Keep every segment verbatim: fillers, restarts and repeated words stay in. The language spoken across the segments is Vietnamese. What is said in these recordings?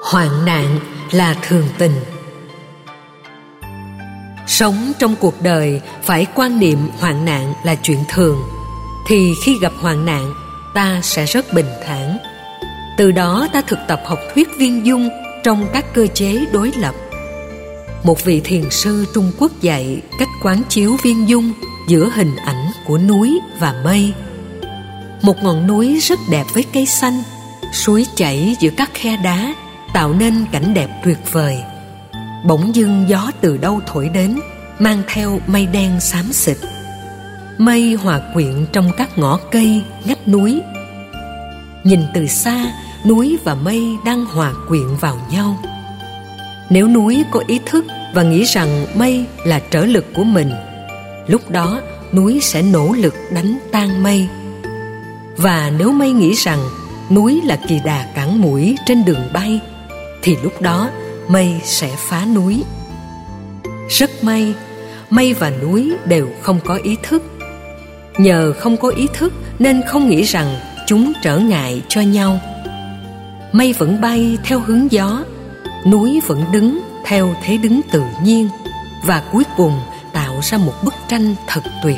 Hoạn nạn là thường tình. Sống trong cuộc đời phải quan niệm hoạn nạn là chuyện thường, thì khi gặp hoạn nạn ta sẽ rất bình thản. Từ đó ta thực tập học thuyết viên dung trong các cơ chế đối lập. Một vị thiền sư Trung Quốc dạy cách quán chiếu viên dung giữa hình ảnh của núi và mây. Một ngọn núi rất đẹp với cây xanh, suối chảy giữa các khe đá, tạo nên cảnh đẹp tuyệt vời. Bỗng dưng gió từ đâu thổi đến, mang theo mây đen xám xịt. Mây hòa quyện trong các ngõ cây ngách núi. Nhìn từ xa, núi và mây đang hòa quyện vào nhau. Nếu núi có ý thức và nghĩ rằng mây là trở lực của mình, lúc đó núi sẽ nỗ lực đánh tan mây. Và nếu mây nghĩ rằng núi là kỳ đà cản mũi trên đường bay, thì lúc đó mây sẽ phá núi. Rất may, mây và núi đều không có ý thức. Nhờ không có ý thức nên không nghĩ rằng chúng trở ngại cho nhau. Mây vẫn bay theo hướng gió, núi vẫn đứng theo thế đứng tự nhiên, và cuối cùng tạo ra một bức tranh thật tuyệt.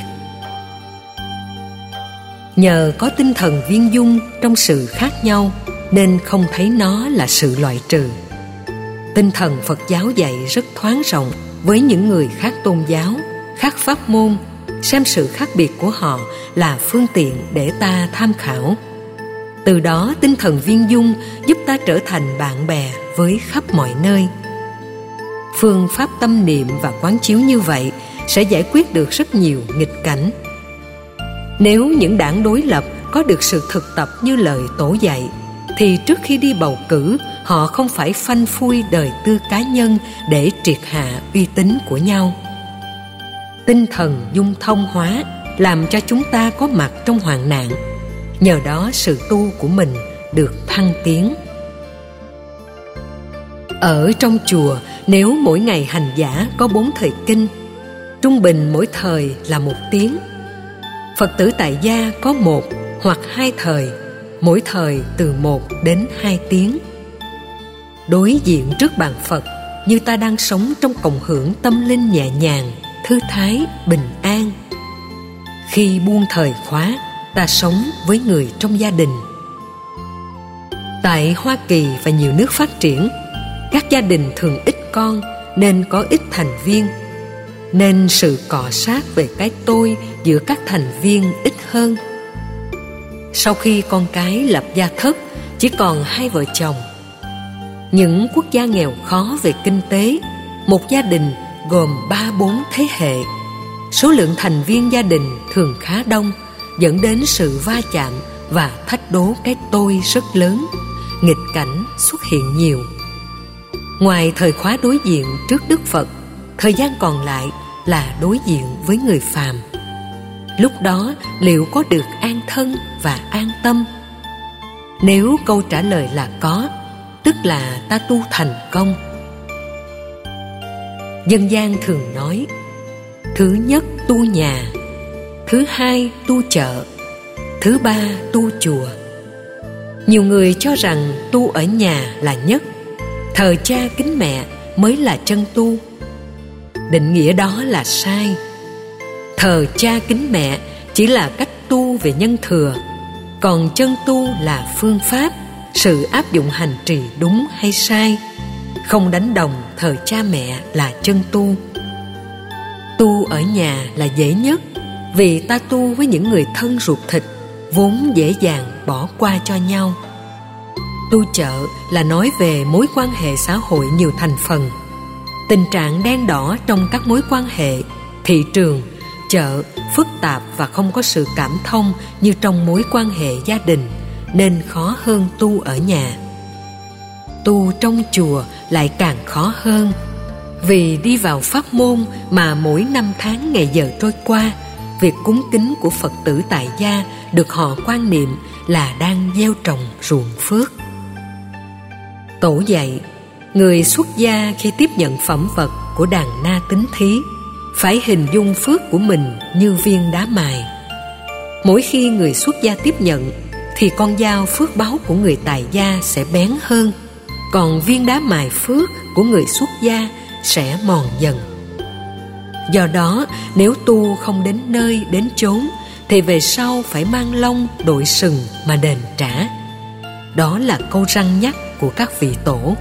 Nhờ có tinh thần viên dung trong sự khác nhau nên không thấy nó là sự loại trừ. Tinh thần Phật giáo dạy rất thoáng rộng với những người khác tôn giáo, khác pháp môn, xem sự khác biệt của họ là phương tiện để ta tham khảo. Từ đó tinh thần viên dung giúp ta trở thành bạn bè với khắp mọi nơi. Phương pháp tâm niệm và quán chiếu như vậy sẽ giải quyết được rất nhiều nghịch cảnh. Nếu những đảng đối lập có được sự thực tập như lời Tổ dạy, thì trước khi đi bầu cử, họ không phải phanh phui đời tư cá nhân để triệt hạ uy tín của nhau. Tinh thần dung thông hóa làm cho chúng ta có mặt trong hoạn nạn. Nhờ đó sự tu của mình được thăng tiến. Ở trong chùa, nếu mỗi ngày hành giả có bốn thời kinh, trung bình mỗi thời là một tiếng. Phật tử tại gia có một hoặc hai thời, mỗi thời từ một đến hai tiếng. Đối diện trước bàn Phật như ta đang sống trong cộng hưởng tâm linh nhẹ nhàng, thư thái, bình an. Khi buông thời khóa, ta sống với người trong gia đình. Tại Hoa Kỳ và nhiều nước phát triển, các gia đình thường ít con nên có ít thành viên, nên sự cọ sát về cái tôi giữa các thành viên ít hơn. Sau khi con cái lập gia thất, chỉ còn hai vợ chồng. Những quốc gia nghèo khó về kinh tế, một gia đình gồm ba bốn thế hệ, số lượng thành viên gia đình thường khá đông, dẫn đến sự va chạm và thách đố cái tôi rất lớn, nghịch cảnh xuất hiện nhiều. Ngoài thời khóa đối diện trước Đức Phật, thời gian còn lại là đối diện với người phàm. Lúc đó liệu có được an thân và an tâm? Nếu câu trả lời là có, tức là ta tu thành công. Dân gian thường nói, thứ nhất tu nhà, thứ hai tu chợ, thứ ba tu chùa. Nhiều người cho rằng tu ở nhà là nhất, thờ cha kính mẹ mới là chân tu. Định nghĩa đó là sai. Thờ cha kính mẹ chỉ là cách tu về nhân thừa, còn chân tu là phương pháp, sự áp dụng hành trì đúng hay sai. Không đánh đồng thờ cha mẹ là chân tu. Tu ở nhà là dễ nhất, vì ta tu với những người thân ruột thịt, vốn dễ dàng bỏ qua cho nhau. Tu chợ là nói về mối quan hệ xã hội nhiều thành phần. Tình trạng đen đỏ trong các mối quan hệ, thị trường, chợ phức tạp và không có sự cảm thông như trong mối quan hệ gia đình, nên khó hơn tu ở nhà. Tu trong chùa lại càng khó hơn, vì đi vào pháp môn mà mỗi năm tháng ngày giờ trôi qua, việc cúng kính của Phật tử tại gia được họ quan niệm là đang gieo trồng ruộng phước. Tổ dạy, người xuất gia khi tiếp nhận phẩm vật của đàn na tín thí phải hình dung phước của mình như viên đá mài. Mỗi khi người xuất gia tiếp nhận thì con dao phước báu của người tại gia sẽ bén hơn, còn viên đá mài phước của người xuất gia sẽ mòn dần. Do đó, nếu tu không đến nơi đến chốn thì về sau phải mang lông đội sừng mà đền trả. Đó là câu răn nhắc của các vị tổ.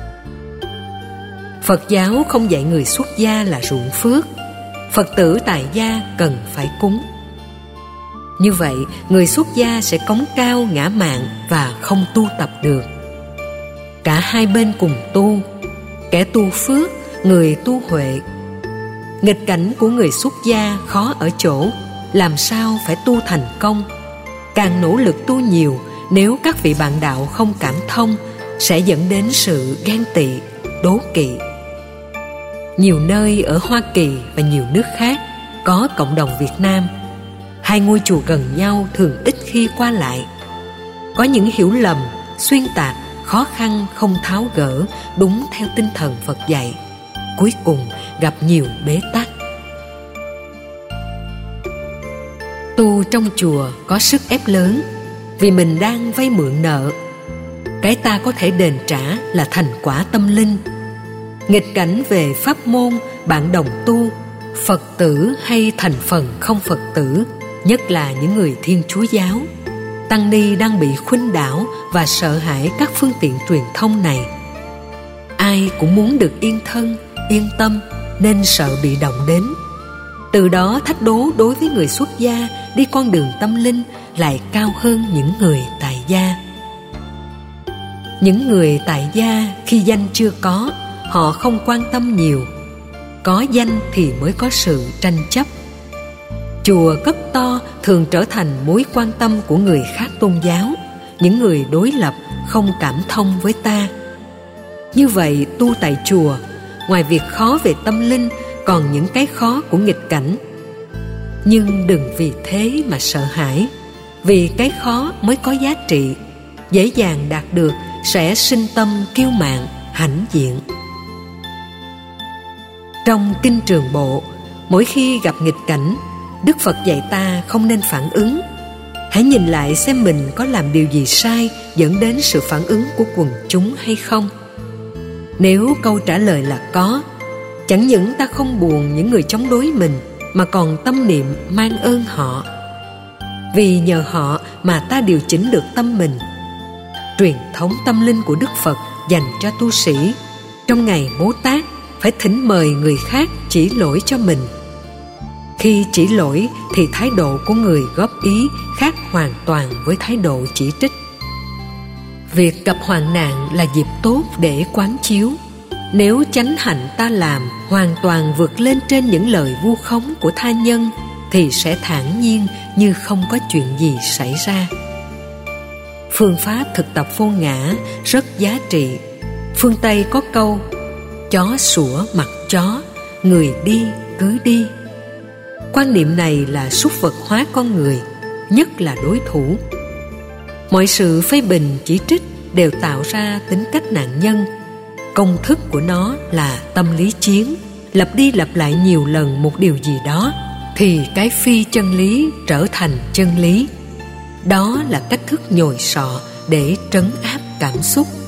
Phật giáo không dạy người xuất gia là ruộng phước. Phật tử tại gia cần phải cúng. Như vậy, người xuất gia sẽ cống cao ngã mạn và không tu tập được. Cả hai bên cùng tu, kẻ tu phước, người tu huệ. Nghịch cảnh của người xuất gia khó ở chỗ làm sao phải tu thành công. Càng nỗ lực tu nhiều, nếu các vị bạn đạo không cảm thông, sẽ dẫn đến sự ghen tị, đố kỵ. Nhiều nơi ở Hoa Kỳ và nhiều nước khác có cộng đồng Việt Nam. Hai ngôi chùa gần nhau thường ít khi qua lại. Có những hiểu lầm, xuyên tạc, khó khăn không tháo gỡ đúng theo tinh thần Phật dạy. Cuối cùng gặp nhiều bế tắc. Tu trong chùa có sức ép lớn vì mình đang vay mượn nợ. Cái ta có thể đền trả là thành quả tâm linh. Nghịch cảnh về pháp môn, bạn đồng tu, Phật tử hay thành phần không Phật tử, nhất là những người Thiên Chúa giáo, tăng ni đang bị khuynh đảo và sợ hãi các phương tiện truyền thông này. Ai cũng muốn được yên thân, yên tâm nên sợ bị động đến. Từ đó thách đố đối với người xuất gia đi con đường tâm linh lại cao hơn những người tại gia. Những người tại gia khi danh chưa có, họ không quan tâm nhiều. Có danh thì mới có sự tranh chấp. Chùa cất to thường trở thành mối quan tâm của người khác tôn giáo, những người đối lập không cảm thông với ta. Như vậy tu tại chùa, ngoài việc khó về tâm linh, còn những cái khó của nghịch cảnh. Nhưng đừng vì thế mà sợ hãi, vì cái khó mới có giá trị, dễ dàng đạt được sẽ sinh tâm kiêu mạn, hãnh diện. Trong Kinh Trường Bộ, mỗi khi gặp nghịch cảnh, Đức Phật dạy ta không nên phản ứng. Hãy nhìn lại xem mình có làm điều gì sai dẫn đến sự phản ứng của quần chúng hay không. Nếu câu trả lời là có, chẳng những ta không buồn những người chống đối mình, mà còn tâm niệm mang ơn họ. Vì nhờ họ mà ta điều chỉnh được tâm mình. Truyền thống tâm linh của Đức Phật dành cho tu sĩ, trong ngày Bố Tát phải thỉnh mời người khác chỉ lỗi cho mình. Khi chỉ lỗi thì thái độ của người góp ý khác hoàn toàn với thái độ chỉ trích. Việc gặp hoạn nạn là dịp tốt để quán chiếu. Nếu chánh hạnh ta làm hoàn toàn vượt lên trên những lời vu khống của tha nhân, thì sẽ thản nhiên như không có chuyện gì xảy ra. Phương pháp thực tập vô ngã rất giá trị. Phương Tây có câu: chó sủa mặt chó, người đi cứ đi. Quan niệm này là súc vật hóa con người, nhất là đối thủ. Mọi sự phê bình chỉ trích đều tạo ra tính cách nạn nhân. Công thức của nó là tâm lý chiến, lặp đi lặp lại nhiều lần một điều gì đó, thì cái phi chân lý trở thành chân lý. Đó là cách thức nhồi sọ để trấn áp cảm xúc.